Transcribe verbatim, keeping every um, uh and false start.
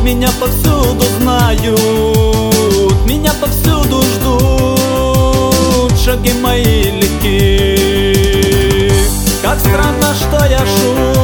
Меня повсюду знают, меня повсюду ждут, шаги мои легки. Как странно, что я шучу,